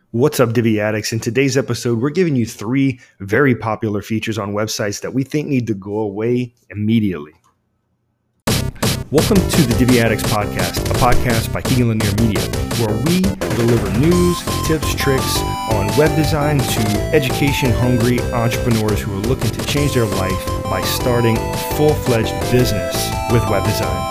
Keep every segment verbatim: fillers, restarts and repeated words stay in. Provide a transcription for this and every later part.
What's up, Divi Addicts? In today's episode, we're giving you three very popular features on websites that we think need to go away immediately. Welcome to the Divi Addicts Podcast, a podcast by Keegan Lanier Media, where we deliver news, tips, tricks on web design to education-hungry entrepreneurs who are looking to change their life by starting a full-fledged business with web design.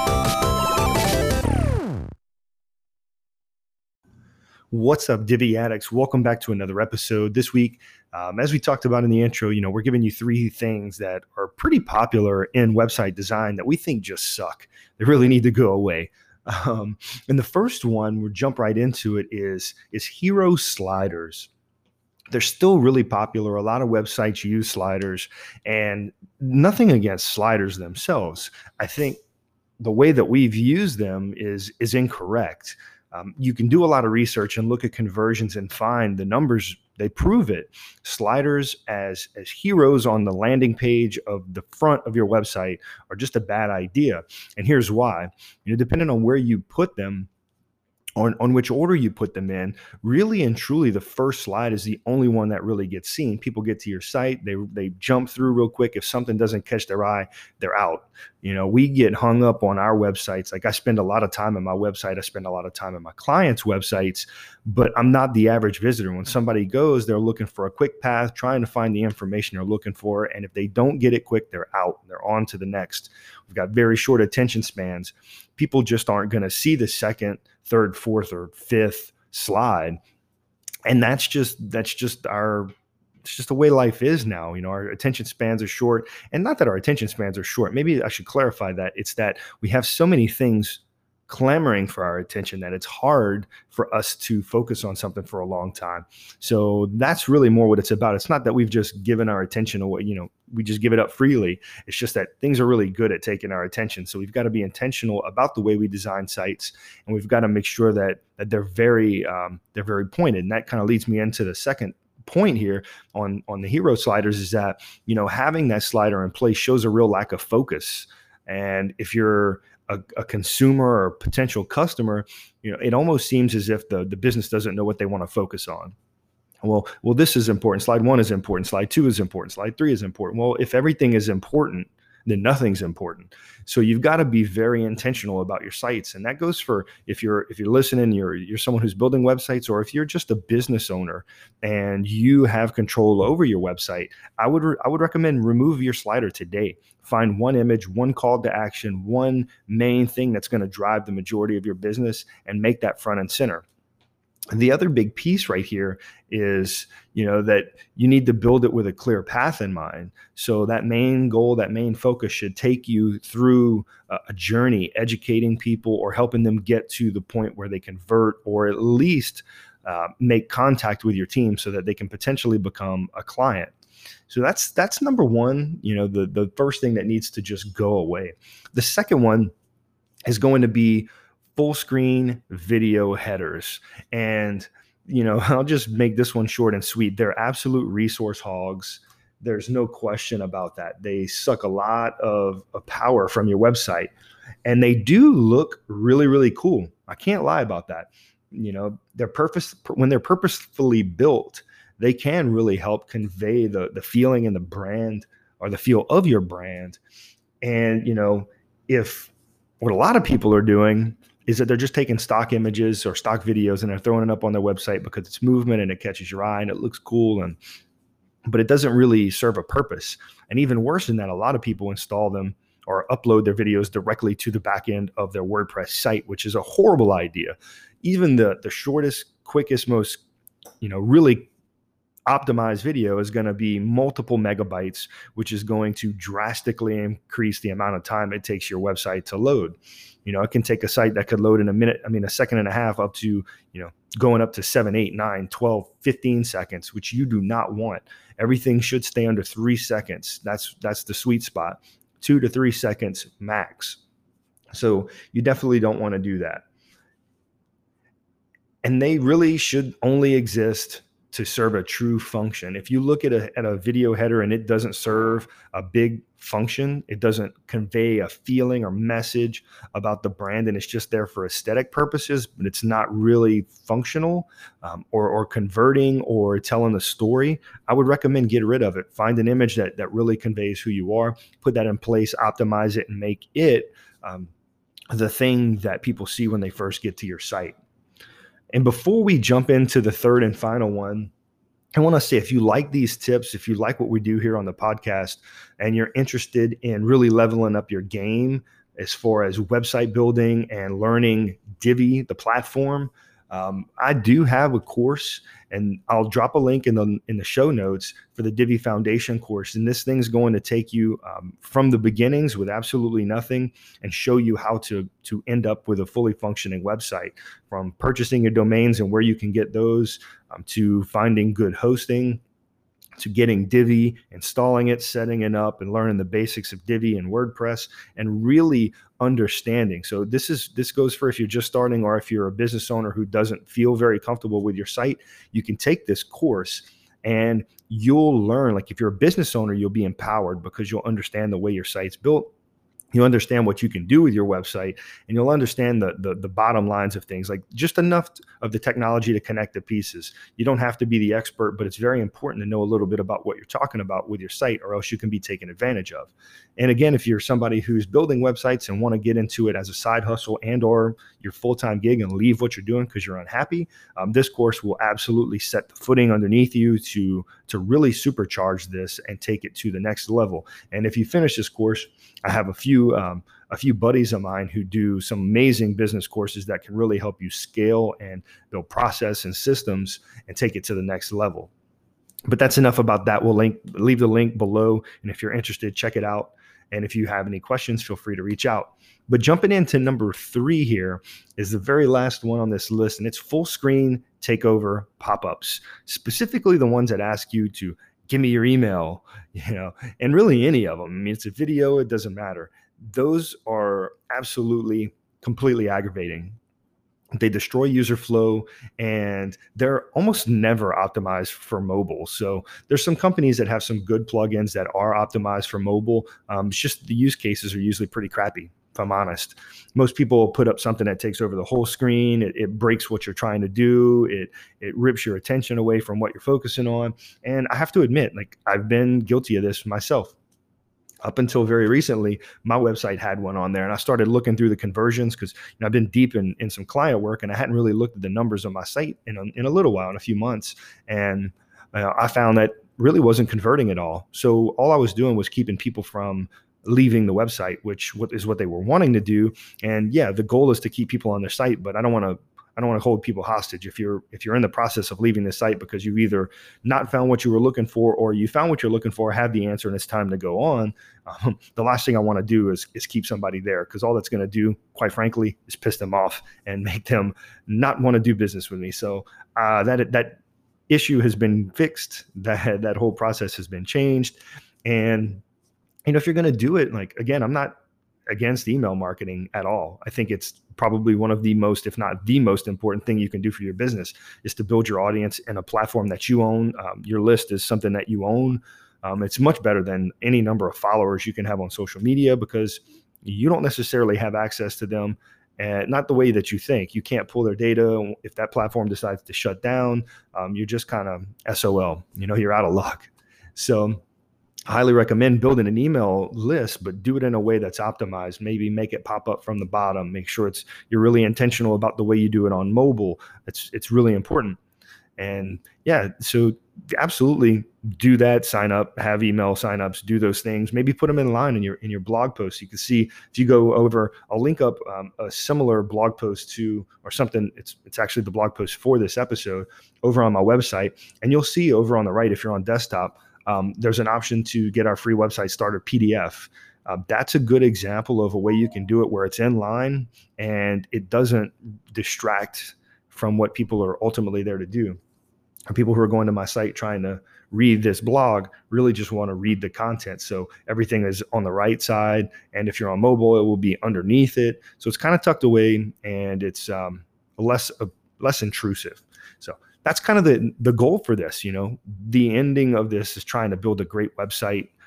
What's up, Divi Addicts? Welcome back to another episode. This week, um, as we talked about in the intro, you know, we're giving you three things that are pretty popular in website design that we think just suck. They really need to go away. Um, and the first one, we'll jump right into it, is, is hero sliders. They're still really popular. A lot of websites use sliders, and nothing against sliders themselves. I think the way that we've used them is, is incorrect. Um, you can do a lot of research and look at conversions and find the numbers, they prove it. Sliders as, as heroes on the landing page of the front of your website are just a bad idea. And here's why. You know, depending on where you put them, On, on which order you put them in, really and truly, the first slide is the only one that really gets seen. People get to your site, they they jump through real quick. If something doesn't catch their eye, they're out. You know, we get hung up on our websites. Like, I spend a lot of time on my website. I spend a lot of time on my clients' websites, but I'm not the average visitor. When somebody goes, they're looking for a quick path, trying to find the information they're looking for. And if they don't get it quick, they're out. They're on to the next. We've got very short attention spans. People just aren't going to see the second, third, fourth, or fifth slide. And that's just, that's just our, it's just the way life is now. You know, our attention spans are short, and not that our attention spans are short. Maybe I should clarify that. It's that we have so many things clamoring for our attention that it's hard for us to focus on something for a long time. So that's really more what it's about. It's not that we've just given our attention away, you know, we just give it up freely. It's just that things are really good at taking our attention. So we've got to be intentional about the way we design sites, and we've got to make sure that that they're very um, they're very pointed. And that kind of leads me into the second point here on on the hero sliders, is that, you know, having that slider in place shows a real lack of focus. And if you're a, a consumer or potential customer, you know, it almost seems as if the, the business doesn't know what they want to focus on. Well, well, this is important. Slide one is important. Slide two is important. Slide three is important. Well, if everything is important, then nothing's important. So you've got to be very intentional about your sites. And that goes for if you're if you're listening, you're you're someone who's building websites, or if you're just a business owner and you have control over your website. I would re- I would recommend remove your slider today. Find one image, one call to action, one main thing that's going to drive the majority of your business, and make that front and center. And the other big piece right here is, you know, that you need to build it with a clear path in mind. So that main goal, that main focus should take you through a, a journey, educating people or helping them get to the point where they convert, or at least uh, make contact with your team so that they can potentially become a client. So that's that's number one, you know, the, the first thing that needs to just go away. The second one is going to be full screen video headers. And, you know, I'll just make this one short and sweet. They're absolute resource hogs. There's no question about that. They suck a lot of, of power from your website, and they do look really, really cool. I can't lie about that. You know, they're purpose when they're purposefully built, they can really help convey the, the feeling and the brand, or the feel of your brand. And, you know, if what a lot of people are doing is that they're just taking stock images or stock videos and they're throwing it up on their website because it's movement and it catches your eye and it looks cool, and but it doesn't really serve a purpose. And even worse than that, a lot of people install them or upload their videos directly to the back end of their WordPress site, which is a horrible idea. Even the the shortest, quickest, most, you know, really optimized video is going to be multiple megabytes, which is going to drastically increase the amount of time it takes your website to load. You know, it can take a site that could load in a minute, I mean, a second and a half, up to, you know, going up to seven, eight, nine, twelve, fifteen seconds, which you do not want. Everything should stay under three seconds. That's, that's the sweet spot, two to three seconds max. So you definitely don't want to do that. And they really should only exist to serve a true function. If you look at a, at a video header and it doesn't serve a big function. It doesn't convey a feeling or message about the brand, and it's just there for aesthetic purposes, but it's not really functional um, or, or converting or telling the story, I would recommend get rid of it. Find an image that, that really conveys who you are, put that in place, optimize it, and make it um, the thing that people see when they first get to your site. And before we jump into the third and final one, I want to say, if you like these tips, if you like what we do here on the podcast, and you're interested in really leveling up your game as far as website building and learning Divi, the platform, um, I do have a course, and I'll drop a link in the in the show notes for the Divi Foundation course. And this thing's going to take you um, from the beginnings with absolutely nothing and show you how to to end up with a fully functioning website, from purchasing your domains and where you can get those, um, to finding good hosting, to getting Divi, installing it, setting it up, and learning the basics of Divi and WordPress, and really understanding. So this is this goes for if you're just starting, or if you're a business owner who doesn't feel very comfortable with your site. You can take this course and you'll learn. Like, if you're a business owner, you'll be empowered because you'll understand the way your site's built. You understand what you can do with your website, and you'll understand the, the the bottom lines of things, like just enough of the technology to connect the pieces. You don't have to be the expert, but it's very important to know a little bit about what you're talking about with your site, or else you can be taken advantage of. And again, if you're somebody who's building websites and want to get into it as a side hustle and or your full-time gig and leave what you're doing because you're unhappy, um, this course will absolutely set the footing underneath you to, to really supercharge this and take it to the next level. And if you finish this course, I have a few Um, a few buddies of mine who do some amazing business courses that can really help you scale and build process and systems and take it to the next level. But that's enough about that. We'll link, leave the link below. And if you're interested, check it out. And if you have any questions, feel free to reach out. But jumping into number three here is the very last one on this list, and it's full screen takeover pop-ups, specifically the ones that ask you to give me your email, you know, and really any of them. I mean, it's a video, it doesn't matter. Those are absolutely completely aggravating. They destroy user flow, and they're almost never optimized for mobile. So there's some companies that have some good plugins that are optimized for mobile. Um, it's just the use cases are usually pretty crappy, if I'm honest. Most people put up something that takes over the whole screen. It, it breaks what you're trying to do. It it rips your attention away from what you're focusing on. And I have to admit, like, I've been guilty of this myself. Up until very recently, my website had one on there, and I started looking through the conversions because, you know, I've been deep in, in some client work, and I hadn't really looked at the numbers on my site in a, in a little while, in a few months. And uh, I found that really wasn't converting at all. So all I was doing was keeping people from leaving the website, which is what they were wanting to do. And yeah, the goal is to keep people on their site, but I don't want to I don't want to hold people hostage. If you're if you're in the process of leaving the site because you've either not found what you were looking for, or you found what you're looking for, have the answer, and it's time to go on, um, the last thing I want to do is is keep somebody there, because all that's going to do, quite frankly, is piss them off and make them not want to do business with me. So uh, that that issue has been fixed. That that whole process has been changed. And you know, if you're going to do it, like, again, I'm not against email marketing at all. I think it's probably one of the most, if not the most important thing you can do for your business, is to build your audience in a platform that you own. Um, your list is something that you own. Um, it's much better than any number of followers you can have on social media, because you don't necessarily have access to them, and not the way that you think. You can't pull their data. If that platform decides to shut down, um, you're just kind of S O L. You know, you're out of luck. So highly recommend building an email list, but do it in a way that's optimized. Maybe make it pop up from the bottom. Make sure it's you're really intentional about the way you do it on mobile. It's it's really important. And yeah, so absolutely do that. Sign up, have email signups, do those things. Maybe put them in line in your in your blog post. You can see, if you go over, I'll link up um, a similar blog post to, or something. It's it's actually the blog post for this episode over on my website, and you'll see over on the right, if you're on desktop, Um, there's an option to get our free website starter P D F. Uh, that's a good example of a way you can do it where it's in line and it doesn't distract from what people are ultimately there to do. And people who are going to my site trying to read this blog really just want to read the content. So everything is on the right side. And if you're on mobile, it will be underneath it. So it's kind of tucked away, and it's um, less, uh, less intrusive. So that's kind of the the goal for this. You know, the ending of this is trying to build a great website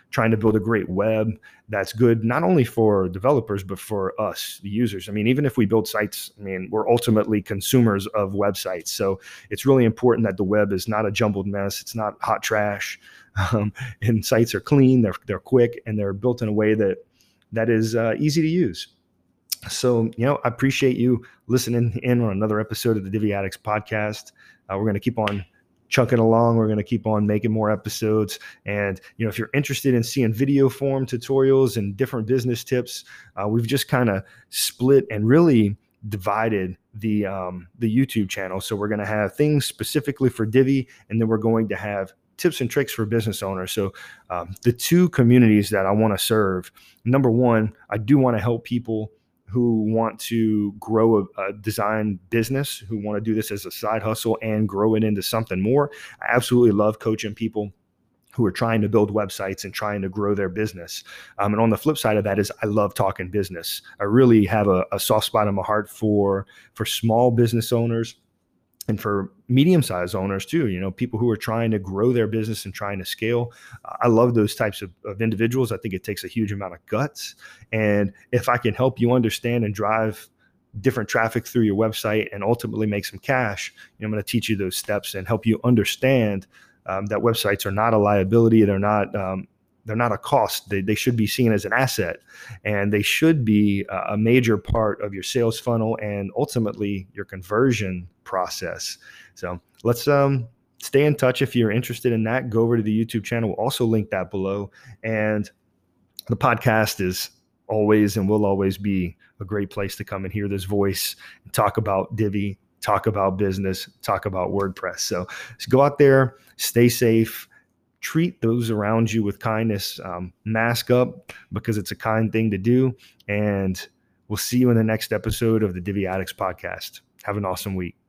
trying to build a great web that's good not only for developers, but for us, the users. I mean, even if we build sites, I mean, we're ultimately consumers of websites. So it's really important that the web is not a jumbled mess. It's not hot trash. Um, and sites are clean, they're, they're quick, and they're built in a way that that is uh, easy to use. So, you know, I appreciate you listening in on another episode of the Divi Addicts podcast. Uh, we're going to keep on chunking along. We're going to keep on making more episodes. And, you know, if you're interested in seeing video form tutorials and different business tips, uh, we've just kind of split and really divided the um, the YouTube channel. So we're going to have things specifically for Divi, and then we're going to have tips and tricks for business owners. So um, the two communities that I want to serve, number one, I do want to help people who want to grow a, a design business, who want to do this as a side hustle and grow it into something more. I absolutely love coaching people who are trying to build websites and trying to grow their business. Um, and on the flip side of that is I love talking business. I really have a, a soft spot in my heart for, for small business owners and for medium-sized owners too, you know, people who are trying to grow their business and trying to scale. Uh, I love those types of, of individuals. I think it takes a huge amount of guts. And if I can help you understand and drive different traffic through your website and ultimately make some cash, you know, I'm going to teach you those steps and help you understand um, that websites are not a liability. They're not, um, they're not a cost. They, they should be seen as an asset, and they should be a major part of your sales funnel and ultimately your conversion process. So let's um, stay in touch. If you're interested in that, go over to the YouTube channel. We'll also link that below. And the podcast is always and will always be a great place to come and hear this voice and talk about Divi, talk about business, talk about WordPress. So just go out there, stay safe, treat those around you with kindness, um, mask up because it's a kind thing to do. And we'll see you in the next episode of the Divi Addicts podcast. Have an awesome week.